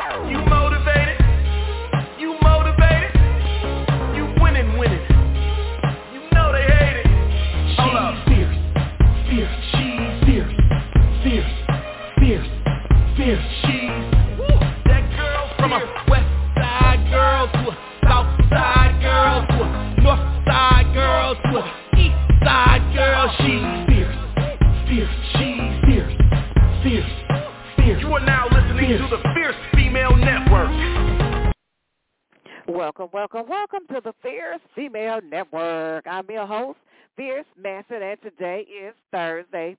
You motivated? You motivated? You winning? You know they hate it. Hold up. Fierce, she's fierce, she's that girl from a west side girl to a south side girl to a north side girl to a east side girl. She's fierce, she's fierce. You are now listening to the Fierce Female Network. Welcome to the Fierce Female Network. I'm your host, Fierce Massett, and today is Thursday,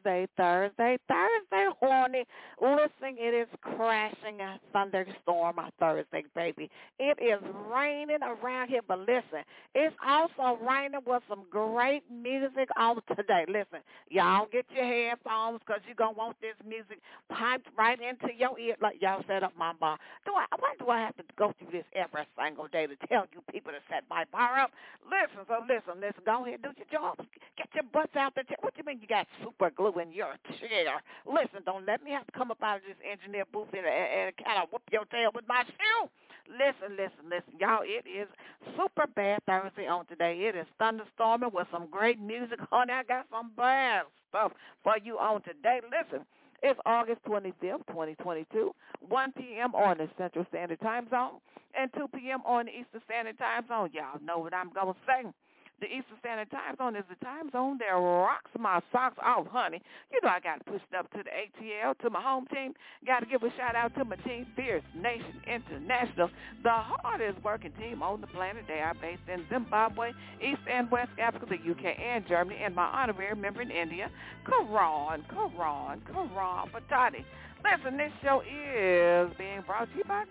horny. Listen, it is crashing a thunderstorm on Thursday, baby. It is raining around here, but listen, it's also raining with some great music on today. Listen, y'all get your headphones because you're going to want this music piped right into your ear like y'all set up my bar. Why do I have to go through this every single day to tell you people to set my bar up? Listen, go ahead and do your job. Get your butts out there. What you mean you got super glue in your chair? Listen, don't let me have to come up out of this engineer booth and kind of whoop your tail with my shoe. Listen, y'all, it is super bad Thursday on today. It is thunderstorming with some great music. Honey, I got some bad stuff for you on today. Listen, it's August 25th, 2022, 1 p.m. on the Central Standard Time Zone and 2 p.m. on the Eastern Standard Time Zone. Y'all know what I'm going to say. The Eastern Standard Time Zone is the time zone that rocks my socks off, honey. You know I got to push it up to the ATL, to my home team. Got to give a shout-out to my team, Fierce Nation International, the hardest working team on the planet. They are based in Zimbabwe, East and West Africa, the UK, and Germany, and my honorary member in India, Karan Patani. Listen, this show is being brought to you by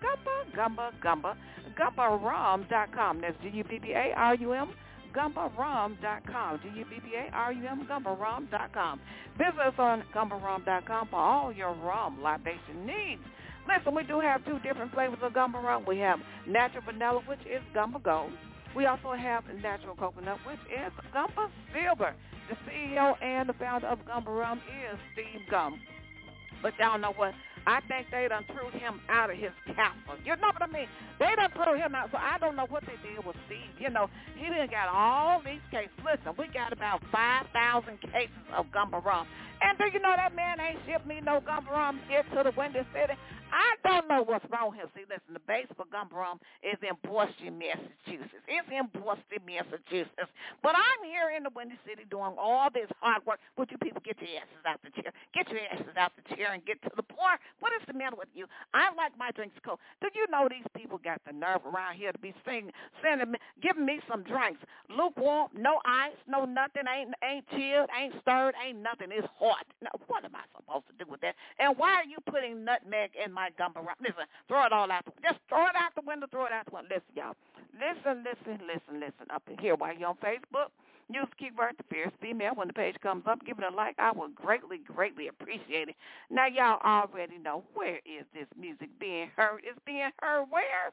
GumbaRum.com. That's GUBBARUM. GumbaRum.com, GUBBARUM, GumbaRum.com. Visit us on GumbaRum.com for all your rum libation needs. Listen, we do have two different flavors of Gumba Rum. We have natural vanilla, which is Gumba Gold. We also have natural coconut, which is Gumba Silver. The CEO and the founder of Gumba Rum is Steve Gum. But y'all know what? I think they done threw him out of his castle. You know what I mean? They done threw him out, so I don't know what they did with Steve. You know, he done got all these cases. Listen, we got about 5,000 cases of Gumba Rum. And do you know that man ain't shipped me no Gumba Rum here to the Windy City? I don't know what's wrong here. See, listen, the base for Gumba Rum is in Boston, Massachusetts. It's in Boston, Massachusetts. But I'm here in the Windy City doing all this hard work. Would you people get your asses out the chair? Get your asses out the chair and get to the point. What is the matter with you? I like my drinks cold. Do you know these people got the nerve around here to be giving me some drinks? Lukewarm, no ice, no nothing, ain't chilled, ain't stirred, ain't nothing. It's hot. Now, what am I supposed to do with that? And why are you putting nutmeg in my Gumba Rum? Listen, throw it all out. Just throw it out the window, throw it out the window. Listen, y'all. Listen up in here while you're on Facebook. Use the keyword The Fierce Female. When the page comes up, give it a like. I would greatly appreciate it. Now, y'all already know, where is this music being heard? It's being heard where?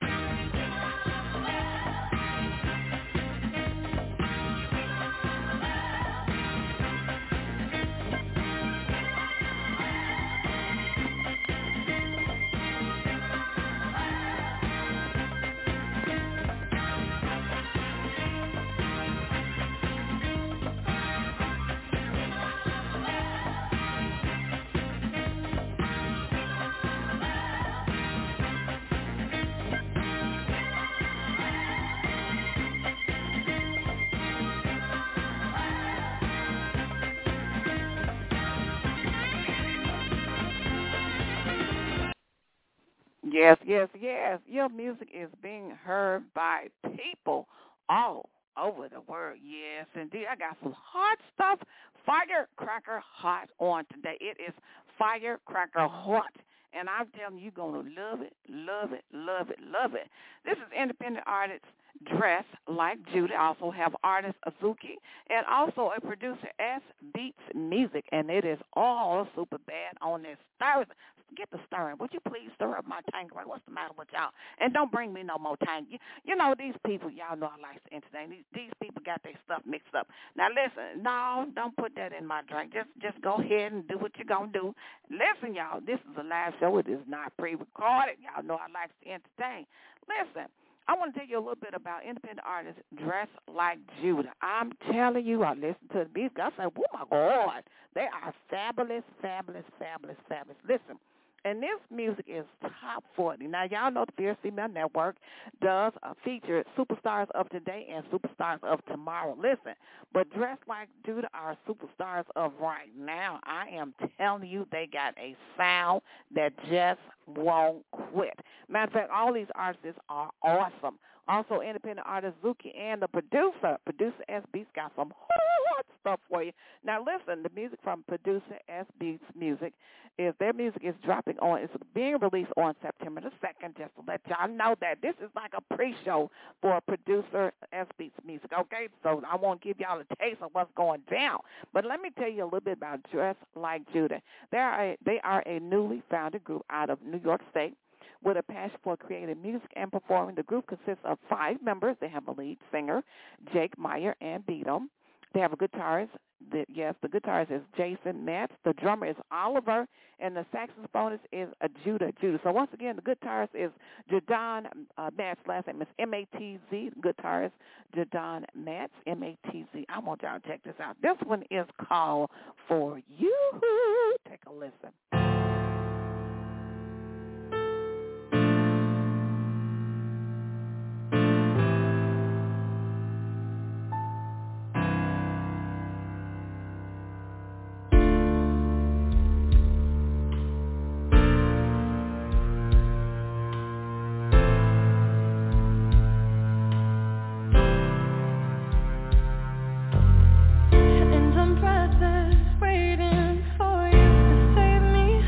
Yes. Your music is being heard by people all over the world. Yes, indeed. I got some hot stuff. Firecracker hot on today. It is firecracker hot. And I'm telling you, you're going to love it. This is independent artist Dress Like Judy. I also have artist Azuki and also a producer S Beats Music. And it is all super bad on this get the stirring. Would you please stir up my tank? Like, what's the matter with y'all? And don't bring me no more tank. You know, these people, y'all know I like to entertain. These people got their stuff mixed up. Now, listen, no, don't put that in my drink. Just go ahead and do what you're going to do. Listen, y'all, this is a live show. It is not pre-recorded. Y'all know I like to entertain. Listen, I want to tell you a little bit about independent artists Dress Like Judah. I'm telling you, I listen to the beats. I say, oh, my God, they are fabulous, fabulous, fabulous, fabulous. Listen, and this music is top 40. Now, y'all know the Fierce Female Network does feature superstars of today and superstars of tomorrow. Listen, but Dress Like Judah are superstars of right now. I am telling you, they got a sound that just won't quit. Matter of fact, all these artists are awesome. Also, independent artist Zuki and the producer S Beats, got some hot stuff for you. Now, listen, the music from producer S Beats Music is their music is dropping on. It's being released on September the 2nd. Just to let y'all know that this is like a pre-show for producer S Beats Music. Okay, so I won't give y'all a taste of what's going down, but let me tell you a little bit about Dress Like Judah. They are a newly founded group out of New York State with a passion for creating music and performing. The group consists of 5 members. They have a lead singer, Jake Meyer and Beatum. They have a guitarist. The guitarist is Jason Metz. The drummer is Oliver, and the saxophonist is Judah. So once again, the guitarist is Jadon Metz. Last name is M-A-T-Z. Guitarist Jadon Metz, M-A-T-Z. I want y'all to check this out. This one is called For You. Take a listen. Waiting for you to save me.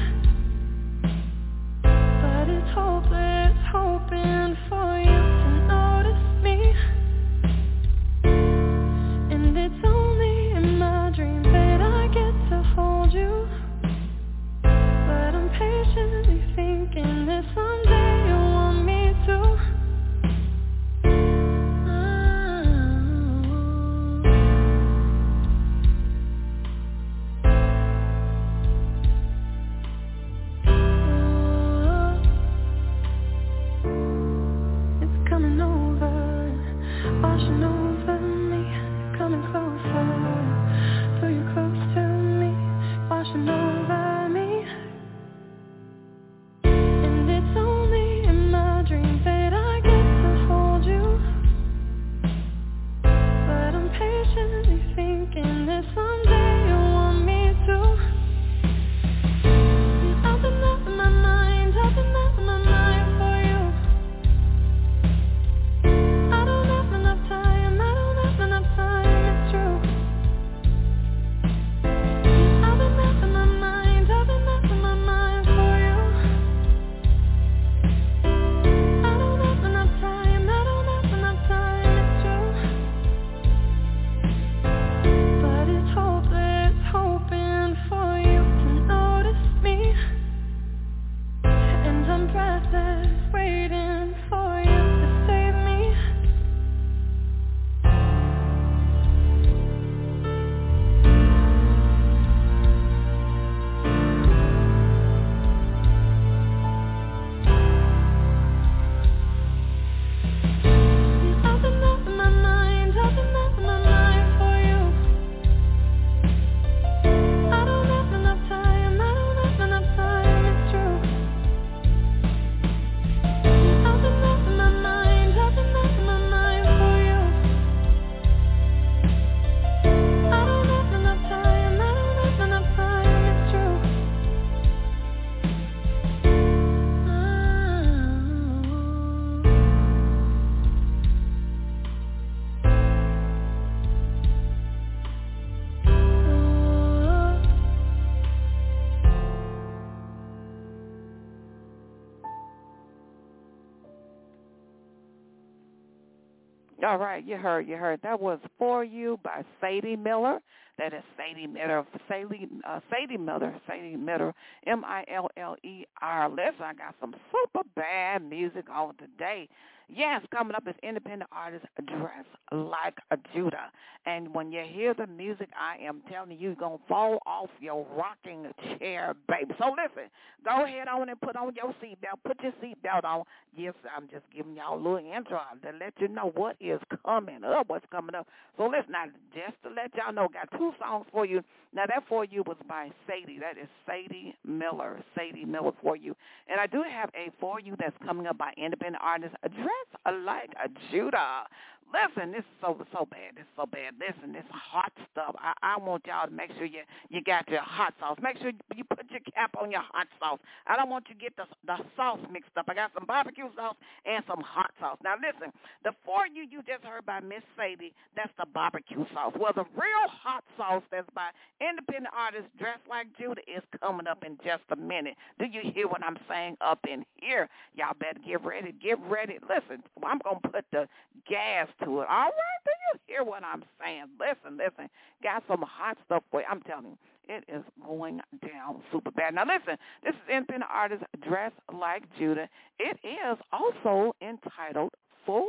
All right, you heard. That was For You by Sadie Miller. That is Sadie Miller, Sadie Miller, Miller. Listen, I got some super bad music on today. Yes, coming up is independent artist Dress Like a Judah. And when you hear the music, I am telling you, you're going to fall off your rocking chair, baby. So listen, go ahead on and put on your seatbelt. Put your seatbelt on. Yes, I'm just giving y'all a little intro to let you know what is coming up, what's coming up. So listen, now, just to let y'all know, got two songs for you. Now, that For You was by Sadie. That is Sadie Miller For You. And I do have a For You that's coming up by independent artist Dress Like a Judah. Listen, this is so bad. This is so bad. Listen, this hot stuff. I want y'all to make sure you got your hot sauce. Make sure you put your cap on your hot sauce. I don't want you to get the sauce mixed up. I got some barbecue sauce and some hot sauce. Now, listen, the For You just heard by Miss Sadie, that's the barbecue sauce. Well, the real hot sauce that's by independent artist Dress Like Judah is coming up in just a minute. Do you hear what I'm saying up in here? Y'all better get ready. Get ready. Listen, I'm going to put the gas to it. All right? Do you hear what I'm saying? Listen. Got some hot stuff for you. I'm telling you, it is going down super bad. Now, listen, this is independent artist Dress Like Judah. It is also entitled For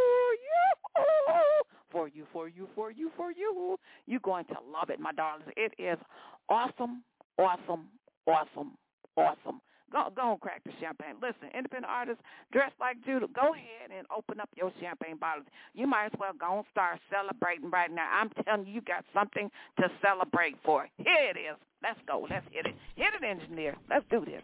You. For you. You're going to love it, my darlings. It is awesome. Go on, crack the champagne. Listen, independent artists Dressed Like Judah, go ahead and open up your champagne bottles. You might as well go and start celebrating right now. I'm telling you, you got something to celebrate for. Here it is. Let's go. Let's hit it. Hit it, engineer. Let's do this.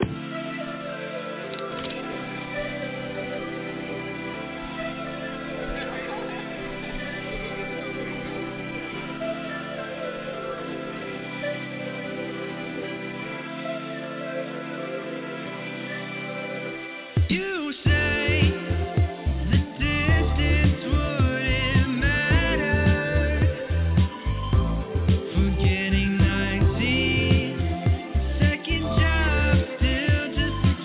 You say the distance wouldn't matter. Forgetting 19, second job still just a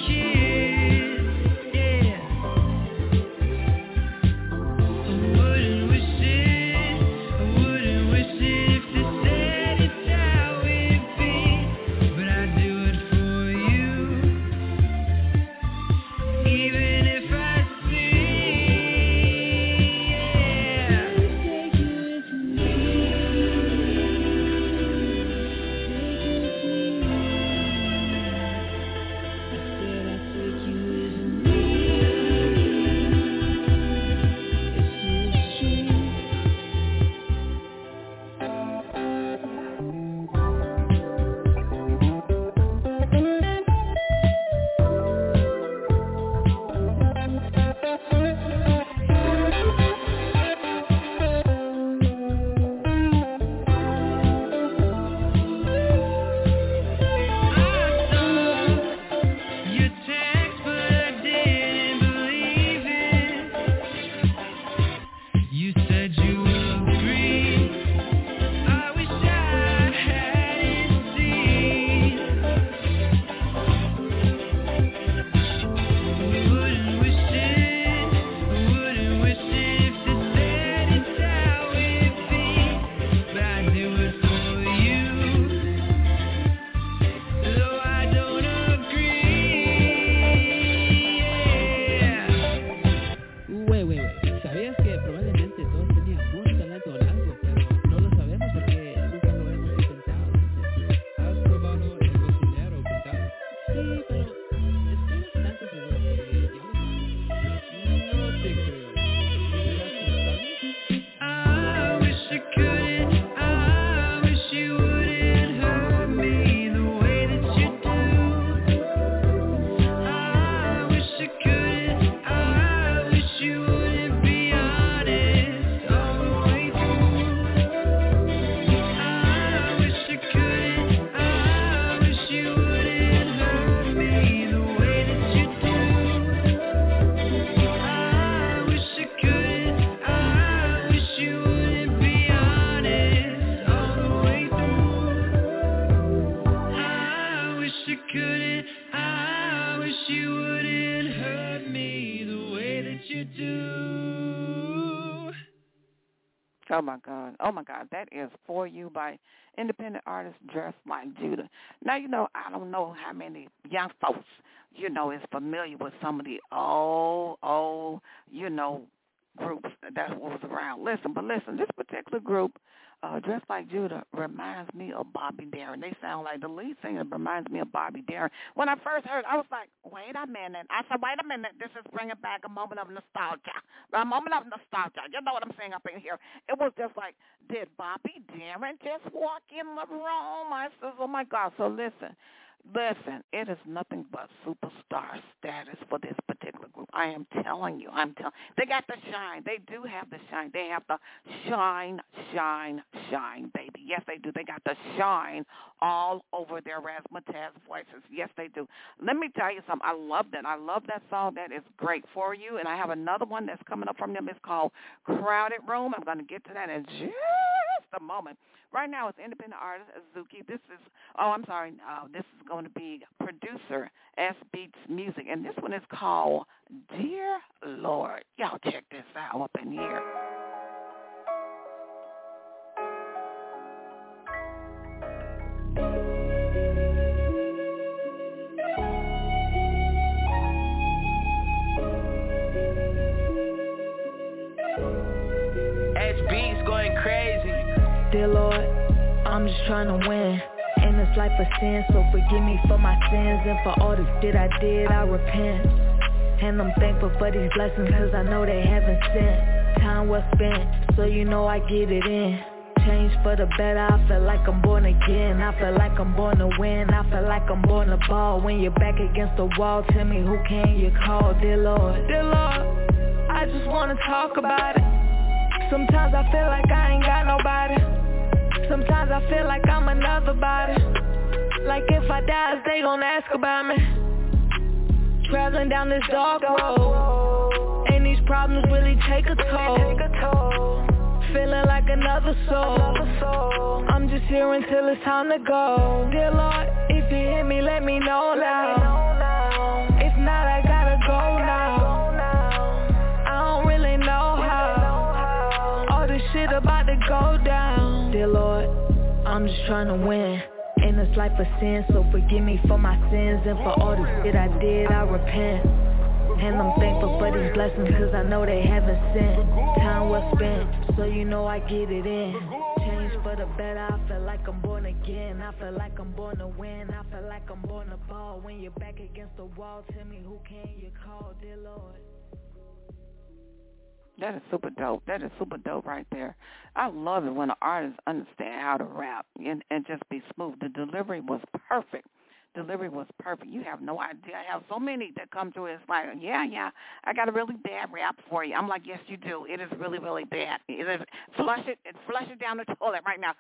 Oh, my God. Oh, my God. That is For You by independent artist Dressed Like Judah. Now, I don't know how many young folks, is familiar with some of the old, groups that was around. Listen, this particular group, Dressed Like Judah, reminds me of Bobby Darin. They sound like the lead singer reminds me of Bobby Darin. When I first heard, I was like, wait a minute. I said, wait a minute. This is bringing back a moment of nostalgia. A moment of nostalgia. You know what I'm saying up in here. It was just like, did Bobby Darin just walk in the room? I said, oh, my God. So listen, it is nothing but superstar status for this particular group. I am telling you. They got the shine. They do have the shine. They have the shine, baby. Yes, they do. They got the shine all over their razzmatazz voices. Yes, they do. Let me tell you something. I love that. I love that song. That is great For You. And I have another one that's coming up from them. It's called Crowded Room. I'm going to get to that in just a moment. Right now, it's independent artist Azuki. This is going to be producer S Beats Music, and this one is called Dear Lord. Y'all check this out up in here. S Beats going crazy. Dear Lord, I'm just trying to win in this life of sin, so forgive me for my sins and for all this I did, I repent. And I'm thankful for these blessings, cause I know they haven't sent. Time well spent, so I get it in. Change for the better, I feel like I'm born again. I feel like I'm born to win, I feel like I'm born to ball. When you're back against the wall, tell me who can you call? Dear Lord, I just wanna talk about it. Sometimes I feel like I ain't got nobody. Sometimes I feel like I'm another body. Like if I die, they gon' ask about me. Traveling down this dark road, and these problems really take a toll. Feeling like another soul. I'm just here until it's time to go. Dear Lord, if you hear me, let me know now. If not, I gotta go now. I don't really know how all this shit about to go down. Dear Lord, I'm just trying to win in this life of sin, so forgive me for my sins and for all this I did, I repent. And I'm thankful for these blessings, cause I know they haven't sent. Time well spent, so I get it in. Change for the better, I feel like I'm born again. I feel like I'm born to win, I feel like I'm born to ball. When you're back against the wall, tell me who can you call? Dear Lord. That is super dope. That is super dope right there. I love it when an artist understand how to rap and just be smooth. The delivery was perfect. You have no idea. I have so many that come through. It's like, yeah, I got a really bad rap for you. I'm like, yes, you do. It is really, really bad. It is. Flush it down the toilet right now.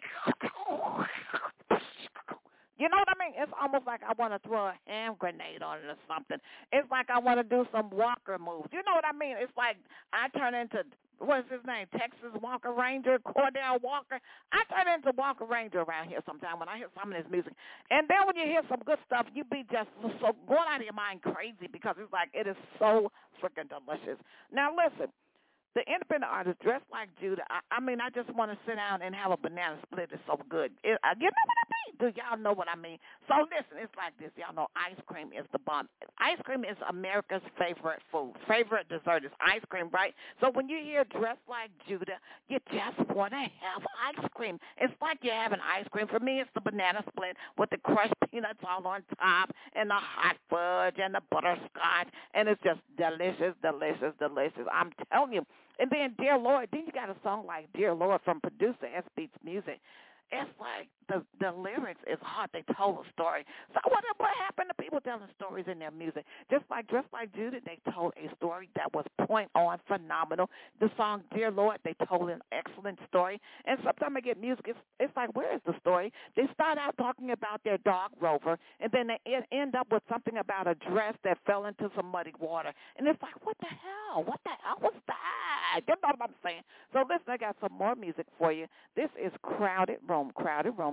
You know what I mean? It's almost like I want to throw a hand grenade on it or something. It's like I want to do some Walker moves. You know what I mean? It's like I turn into, what's his name, Texas Walker Ranger, Cordell Walker. I turn into Walker Ranger around here sometime when I hear some of this music. And then when you hear some good stuff, you be just so going out of your mind crazy because it's like it is so freaking delicious. Now, listen. The independent artist Dressed Like Judah, I just want to sit down and have a banana split. It's so good. You know what I mean? Do y'all know what I mean? So listen, it's like this. Y'all know ice cream is the bomb. Ice cream is America's favorite food. Favorite dessert is ice cream, right? So when you hear Dressed Like Judah, you just want to have ice cream. It's like you're having ice cream. For me, it's the banana split with the crushed peanuts all on top and the hot fudge and the butterscotch. And it's just delicious. I'm telling you. And then Dear Lord, then you got a song like Dear Lord from producer S Beats Music. It's like the lyrics is hard. They told a story. So what happened to people telling stories in their music? Just like Judah, they told a story that was point on, phenomenal. The song Dear Lord, they told an excellent story. And sometimes I get music, it's like, where is the story? They start out talking about their dog Rover, and then they end up with something about a dress that fell into some muddy water. And it's like, what the hell? What the hell was that? You know what I'm saying? So listen, I got some more music for you. This is Crowded Room.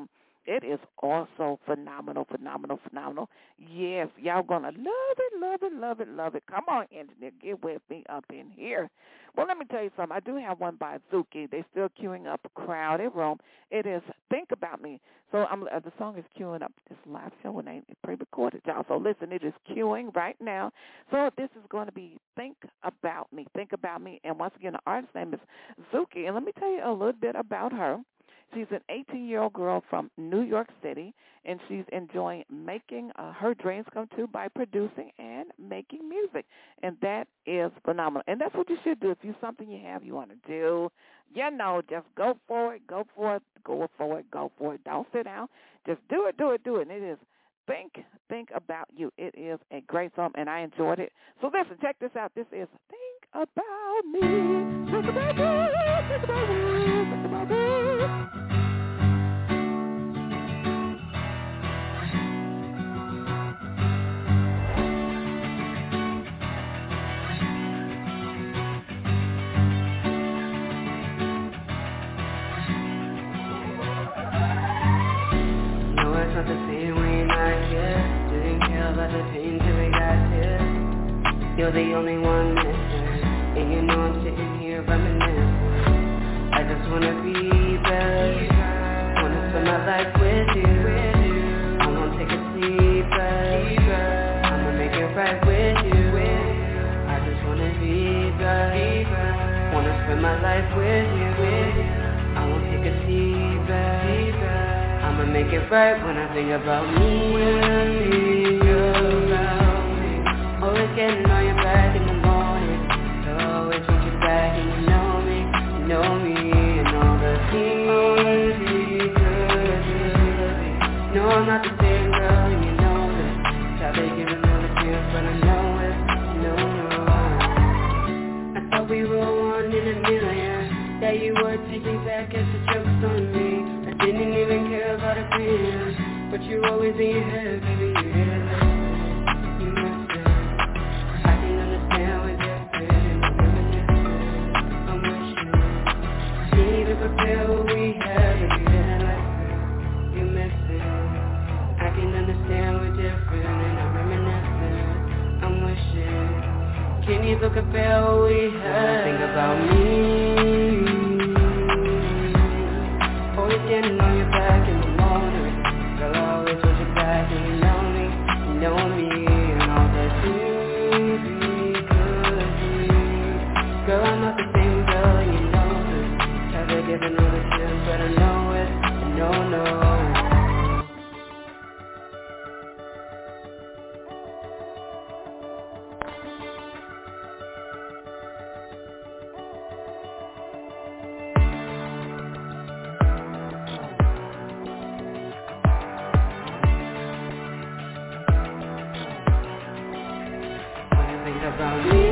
It is also phenomenal. Yes, y'all gonna love it. Come on, engineer, get with me up in here. Well, let me tell you something. I do have one by Zuki. They're still queuing up Crowded Room. It is Think About Me. So the song is queuing up this live show and ain't pre-recorded, y'all. So listen, it is queuing right now. So this is going to be Think About Me. And once again, the artist's name is Zuki. And let me tell you a little bit about her. She's an 18-year-old girl from New York City, and she's enjoying making her dreams come true by producing and making music, and that is phenomenal. And that's what you should do. If it's something you want to do, just go for it. Don't sit down. Just do it. And it is Think About You. It is a great song, and I enjoyed it. So listen, check this out. This is Think About Me. Think about you. Think about you. Think about you. Not the same when you're not here. Didn't care about the pain till we got here. You're the only one missing, and you know I'm sitting here reminiscing. I just wanna be better, wanna spend my life with you. I won't take a seat, but I'ma make it right with you. I just wanna be better, wanna spend my life with you. I won't take a seat, but I'ma make it right when I think about me. Always getting on your back in the morning. So always want you back and you know me, and all the things we could do. No, I'm not the same girl, and you know this. Try to give another chance, but I know it. No. I thought we were one in a million. That you would take me back as the joke's on me. Didn't even care about opinions, but you're always in your head, baby, you didn't listen, you missed it. I can understand what you're feeling, I'm reminiscing, I'm wishing. Can't even prepare what we had, if you didn't listen, you missed it. I can understand what you're feeling, I'm reminiscing, I'm wishing. Can't even compare what we had. Think about me. Always getting on your back in the morning. Girl, I always want you back and you know me, and all the things we could be. Girl, I'm not the same girl, and you know this. Try to give another chance, but I know it, no. About me,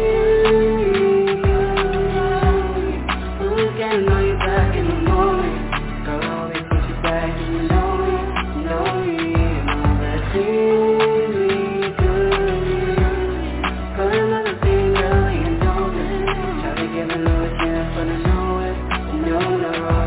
who's getting on your back in the morning? Girl, I always put you back and you know me, and all the things we could do. Girl, I'm not the same girl, you know this. Try to give another chance, but I know it, no.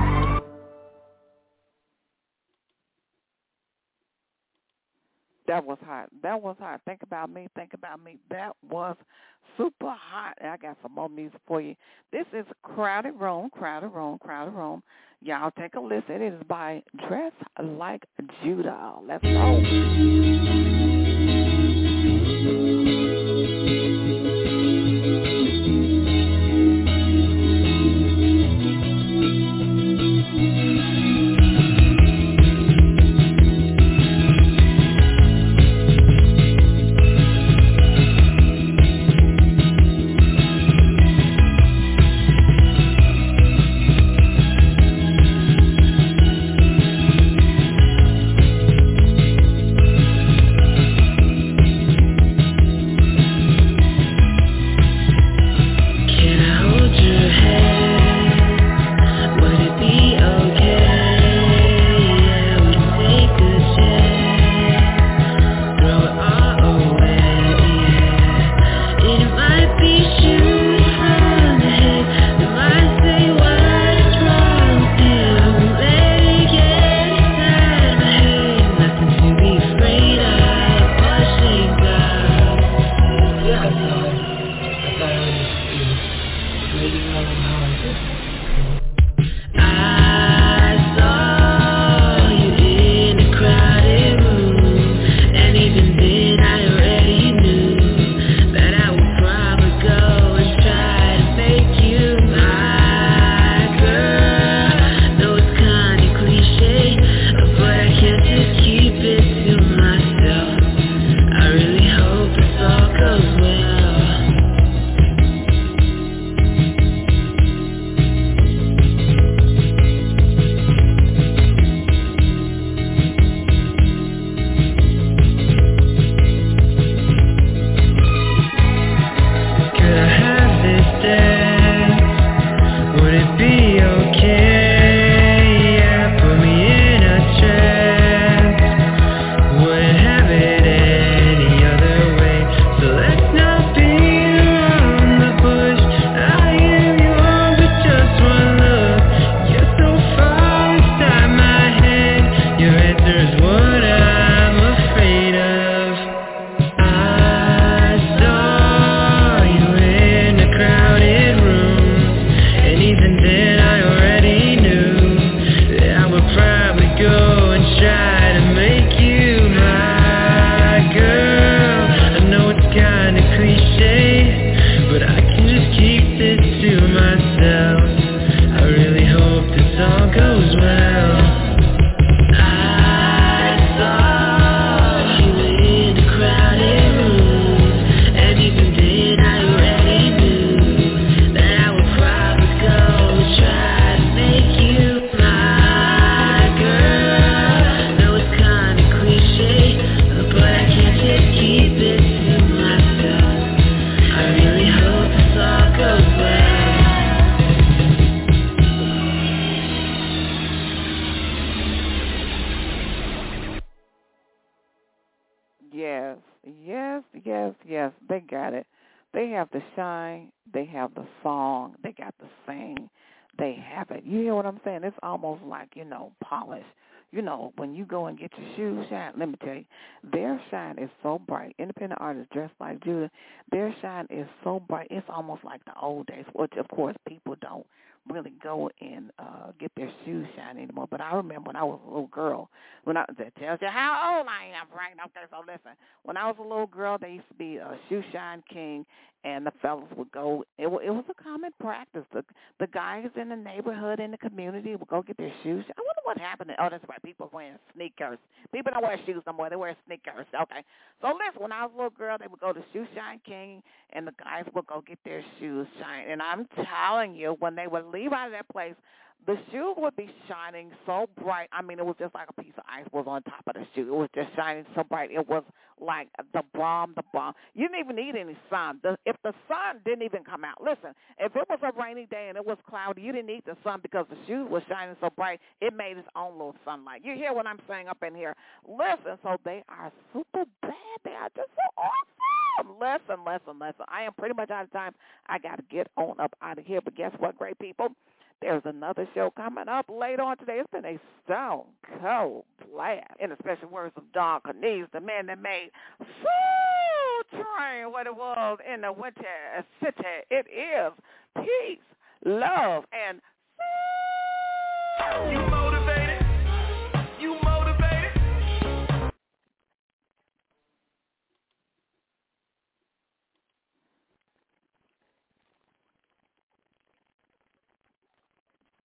That was hot. Think about me. That was super hot. And I got some more music for you. This is Crowded Room. Y'all take a listen. It is by Dress Like Judah. Let's go. they got it. They have the shine. They have the song. They got the sing. They have it. You hear what I'm saying? It's almost like, polish. When you go and get your shoes shined, let me tell you, their shine is so bright. Independent artists dressed like Judah, their shine is so bright. It's almost like the old days, which, of course, people don't really go and get their shoes shined anymore. But I remember when I was a little girl, that tells you how old I am, right? Okay, so listen. When I was a little girl, there used to be a shoe shine king, and the fellas would go. It was a common practice. The guys in the neighborhood, in the community, would go get their shoes. I wonder what happened. Oh, that's right. People wearing sneakers. People don't wear shoes no more. They wear sneakers. Okay. So listen, when I was a little girl, they would go to Shoe Shine King, and the guys would go get their shoes shined. And I'm telling you, when they would leave out of that place, the shoe would be shining so bright. I mean, it was just like a piece of ice was on top of the shoe. It was just shining so bright. It was like the bomb. You didn't even need any sun. If the sun didn't even come out, listen, if it was a rainy day and it was cloudy, you didn't need the sun because the shoe was shining so bright. It made its own little sunlight. You hear what I'm saying up in here? Listen, so they are super bad. They are just so awesome. Listen. I am pretty much out of time. I got to get on up out of here. But guess what, great people? There's another show coming up later on today. It's been a stone cold blast. In the special words of Don Cornelius, the man that made Soul Train what it was in the Winter City. It is peace, love, and soul.